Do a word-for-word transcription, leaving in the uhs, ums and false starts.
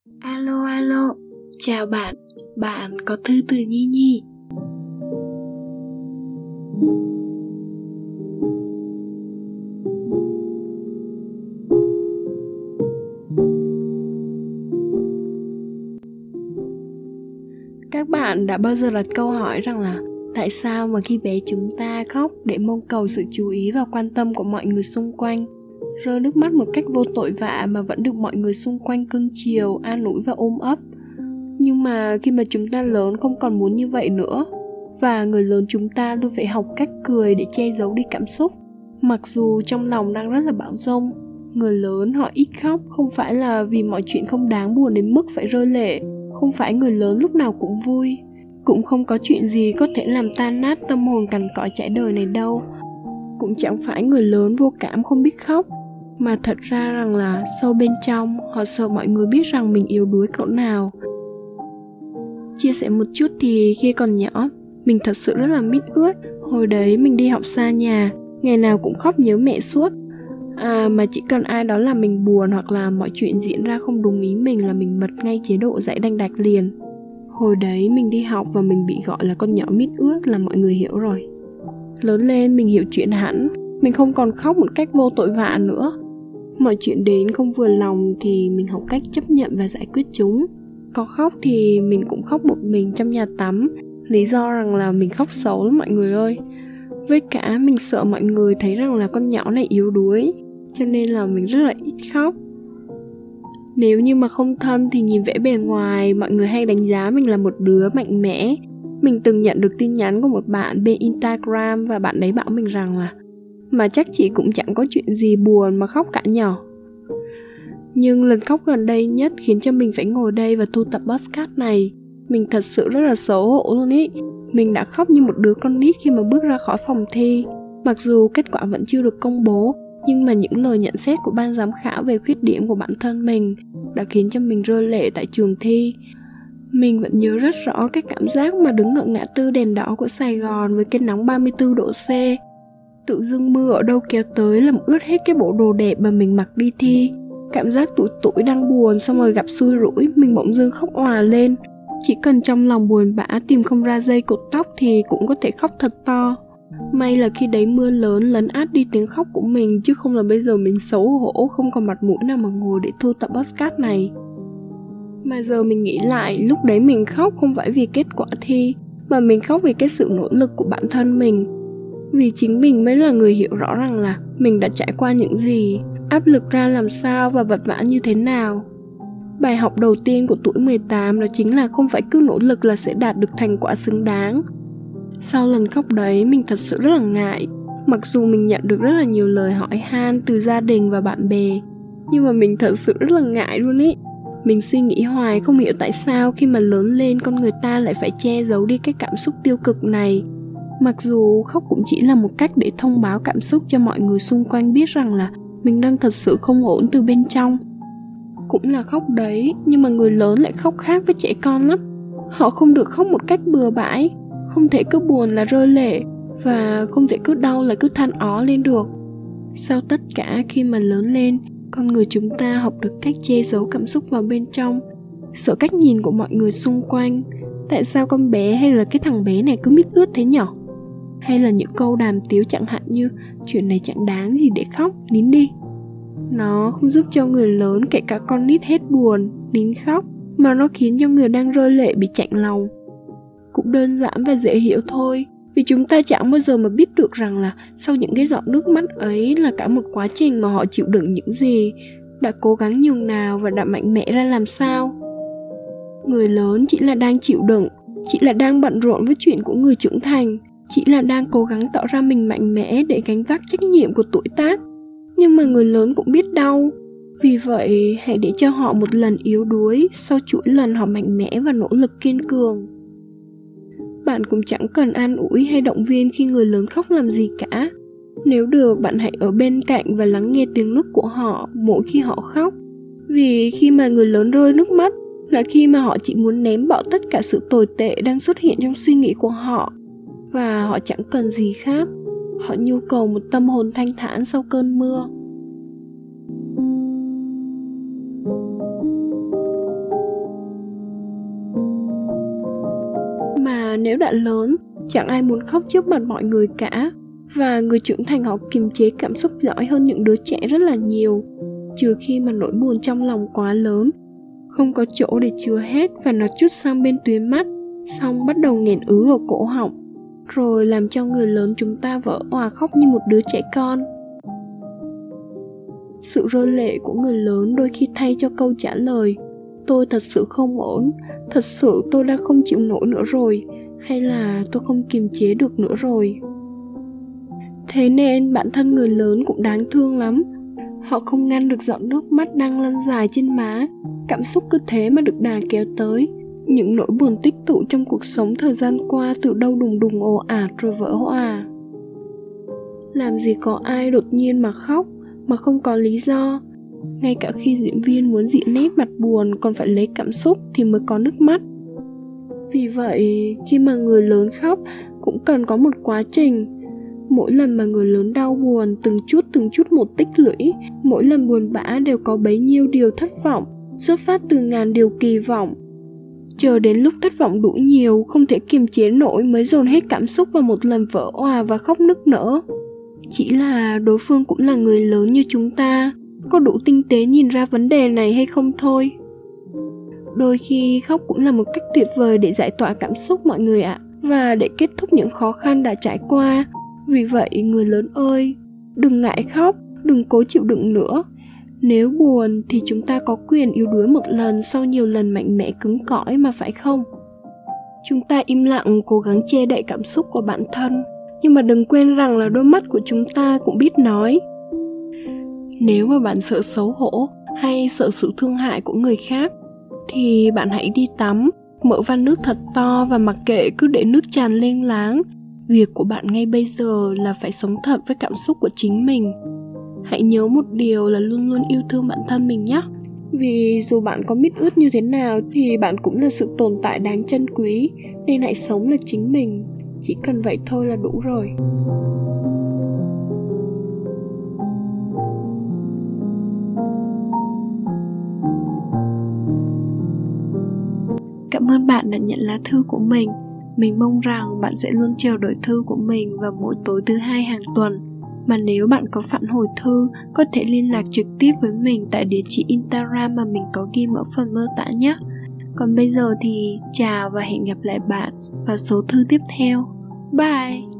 Alo alo, chào bạn, bạn có thư từ Nhi Nhi. Các bạn đã bao giờ đặt câu hỏi rằng là tại sao mà khi bé chúng ta khóc để mong cầu sự chú ý và quan tâm của mọi người xung quanh, rơi nước mắt một cách vô tội vạ mà vẫn được mọi người xung quanh cưng chiều, an ủi và ôm ấp. Nhưng mà khi mà chúng ta lớn không còn muốn như vậy nữa, và người lớn chúng ta luôn phải học cách cười để che giấu đi cảm xúc. Mặc dù trong lòng đang rất là bão dông, người lớn họ ít khóc không phải là vì mọi chuyện không đáng buồn đến mức phải rơi lệ. Không phải người lớn lúc nào cũng vui, cũng không có chuyện gì có thể làm tan nát tâm hồn cằn cõi trải đời này đâu. Cũng chẳng phải người lớn vô cảm không biết khóc, mà thật ra rằng là sâu bên trong họ sợ mọi người biết rằng mình yếu đuối cỡ nào. Chia sẻ một chút thì khi còn nhỏ, mình thật sự rất là mít ướt. Hồi đấy mình đi học xa nhà, ngày nào cũng khóc nhớ mẹ suốt. À, mà chỉ cần ai đó làm mình buồn hoặc là mọi chuyện diễn ra không đúng ý mình là mình bật ngay chế độ dãy đành đạch liền. Hồi đấy mình đi học và mình bị gọi là con nhỏ mít ướt là mọi người hiểu rồi. Lớn lên mình hiểu chuyện hẳn, mình không còn khóc một cách vô tội vạ nữa. Mọi chuyện đến không vừa lòng thì mình học cách chấp nhận và giải quyết chúng. Có khóc thì mình cũng khóc một mình trong nhà tắm, lý do rằng là mình khóc xấu lắm mọi người ơi. Với cả mình sợ mọi người thấy rằng là con nhỏ này yếu đuối, cho nên là mình rất là ít khóc. Nếu như mà không thân thì nhìn vẻ bề ngoài, mọi người hay đánh giá mình là một đứa mạnh mẽ. Mình từng nhận được tin nhắn của một bạn bên Instagram và bạn đấy bảo mình rằng là mà chắc chị cũng chẳng có chuyện gì buồn mà khóc cả nhỏ. Nhưng lần khóc gần đây nhất khiến cho mình phải ngồi đây và thu tập podcast này. Mình thật sự rất là xấu hổ luôn ý. Mình đã khóc như một đứa con nít khi mà bước ra khỏi phòng thi. Mặc dù kết quả vẫn chưa được công bố, nhưng mà những lời nhận xét của ban giám khảo về khuyết điểm của bản thân mình đã khiến cho mình rơi lệ tại trường thi. Mình vẫn nhớ rất rõ cái cảm giác mà đứng ở ngã tư đèn đỏ của Sài Gòn với cái nóng ba mươi tư độ C. Tự dưng mưa ở đâu kéo tới làm ướt hết cái bộ đồ đẹp mà mình mặc đi thi. Cảm giác tủi tủi đang buồn, xong rồi gặp xui rủi, mình bỗng dưng khóc òa lên. Chỉ cần trong lòng buồn bã tìm không ra dây cột tóc thì cũng có thể khóc thật to. May là khi đấy mưa lớn lấn át đi tiếng khóc của mình, chứ không là bây giờ mình xấu hổ không còn mặt mũi nào mà ngồi để thu tập podcast này. Mà giờ mình nghĩ lại, lúc đấy mình khóc không phải vì kết quả thi, mà mình khóc vì cái sự nỗ lực của bản thân mình. Vì chính mình mới là người hiểu rõ rằng là mình đã trải qua những gì, áp lực ra làm sao và vật vã như thế nào. Bài học đầu tiên của tuổi mười tám đó chính là không phải cứ nỗ lực là sẽ đạt được thành quả xứng đáng. Sau lần khóc đấy mình thật sự rất là ngại. Mặc dù mình nhận được rất là nhiều lời hỏi han từ gia đình và bạn bè, nhưng mà mình thật sự rất là ngại luôn ý. Mình suy nghĩ hoài không hiểu tại sao khi mà lớn lên con người ta lại phải che giấu đi cái cảm xúc tiêu cực này. Mặc dù khóc cũng chỉ là một cách để thông báo cảm xúc cho mọi người xung quanh biết rằng là mình đang thật sự không ổn từ bên trong. Cũng là khóc đấy, nhưng mà người lớn lại khóc khác với trẻ con lắm. Họ không được khóc một cách bừa bãi, không thể cứ buồn là rơi lệ, và không thể cứ đau là cứ than ó lên được. Sau tất cả, khi mà lớn lên, con người chúng ta học được cách che giấu cảm xúc vào bên trong, sợ cách nhìn của mọi người xung quanh. Tại sao con bé hay là cái thằng bé này cứ mít ướt thế nhở? Hay là những câu đàm tiếu chẳng hạn như chuyện này chẳng đáng gì để khóc, nín đi. Nó không giúp cho người lớn, kể cả con nít, hết buồn, nín khóc, mà nó khiến cho người đang rơi lệ bị chạnh lòng. Cũng đơn giản và dễ hiểu thôi, vì chúng ta chẳng bao giờ mà biết được rằng là sau những cái giọt nước mắt ấy là cả một quá trình mà họ chịu đựng những gì, đã cố gắng nhường nào và đã mạnh mẽ ra làm sao. Người lớn chỉ là đang chịu đựng, chỉ là đang bận rộn với chuyện của người trưởng thành, chỉ là đang cố gắng tỏ ra mình mạnh mẽ để gánh vác trách nhiệm của tuổi tác. Nhưng mà người lớn cũng biết đau. Vì vậy hãy để cho họ một lần yếu đuối, sau chuỗi lần họ mạnh mẽ và nỗ lực kiên cường. Bạn cũng chẳng cần an ủi hay động viên khi người lớn khóc làm gì cả. Nếu được, bạn hãy ở bên cạnh và lắng nghe tiếng nức của họ mỗi khi họ khóc. Vì khi mà người lớn rơi nước mắt là khi mà họ chỉ muốn ném bỏ tất cả sự tồi tệ đang xuất hiện trong suy nghĩ của họ. Và họ chẳng cần gì khác. Họ nhu cầu một tâm hồn thanh thản sau cơn mưa. nếu đã lớn, chẳng ai muốn khóc trước mặt mọi người cả. Và người trưởng thành họ kiềm chế cảm xúc giỏi hơn những đứa trẻ rất là nhiều, trừ khi mà nỗi buồn trong lòng quá lớn, không có chỗ để chứa hết và nó trút sang bên tuyến mắt, xong bắt đầu nghẹn ứ ở cổ họng, rồi làm cho người lớn chúng ta vỡ òa khóc như một đứa trẻ con. Sự rơi lệ của người lớn đôi khi thay cho câu trả lời "Tôi thật sự không ổn, thật sự tôi đã không chịu nổi nữa rồi", hay là "Tôi không kiềm chế được nữa rồi". Thế nên bản thân người lớn cũng đáng thương lắm. Họ không ngăn được giọt nước mắt đang lăn dài trên má, cảm xúc cứ thế mà được đà kéo tới. Những nỗi buồn tích tụ trong cuộc sống thời gian qua từ đâu đùng đùng ồ ạt rồi vỡ òa. Làm gì có ai đột nhiên mà khóc mà không có lý do. Ngay cả khi diễn viên muốn diễn nét mặt buồn còn phải lấy cảm xúc thì mới có nước mắt. Vì vậy, khi mà người lớn khóc cũng cần có một quá trình. Mỗi lần mà người lớn đau buồn, từng chút từng chút một tích lũy, mỗi lần buồn bã đều có bấy nhiêu điều thất vọng, xuất phát từ ngàn điều kỳ vọng. Chờ đến lúc thất vọng đủ nhiều, không thể kiềm chế nổi mới dồn hết cảm xúc vào một lần vỡ òa và khóc nức nở. Chỉ là đối phương cũng là người lớn như chúng ta, có đủ tinh tế nhìn ra vấn đề này hay không thôi. Đôi khi khóc cũng là một cách tuyệt vời để giải tỏa cảm xúc mọi người ạ, và để kết thúc những khó khăn đã trải qua. Vì vậy người lớn ơi, đừng ngại khóc, đừng cố chịu đựng nữa. Nếu buồn thì chúng ta có quyền yếu đuối một lần sau nhiều lần mạnh mẽ cứng cỏi mà, phải không? Chúng ta im lặng cố gắng che đậy cảm xúc của bản thân, nhưng mà đừng quên rằng là đôi mắt của chúng ta cũng biết nói. Nếu mà bạn sợ xấu hổ hay sợ sự thương hại của người khác thì bạn hãy đi tắm, mở van nước thật to và mặc kệ cứ để nước tràn lênh láng. Việc của bạn ngay bây giờ là phải sống thật với cảm xúc của chính mình. Hãy nhớ một điều là luôn luôn yêu thương bản thân mình nhé. Vì dù bạn có mít ướt như thế nào thì bạn cũng là sự tồn tại đáng trân quý. Nên hãy sống là chính mình. Chỉ cần vậy thôi là đủ rồi. Cảm ơn bạn đã nhận lá thư của mình. Mình mong rằng bạn sẽ luôn chờ đợi thư của mình vào mỗi tối thứ hai hàng tuần. Mà nếu bạn có phản hồi thư, có thể liên lạc trực tiếp với mình tại địa chỉ Instagram mà mình có ghi ở phần mô tả nhé. Còn bây giờ thì chào và hẹn gặp lại bạn vào số thư tiếp theo. Bye!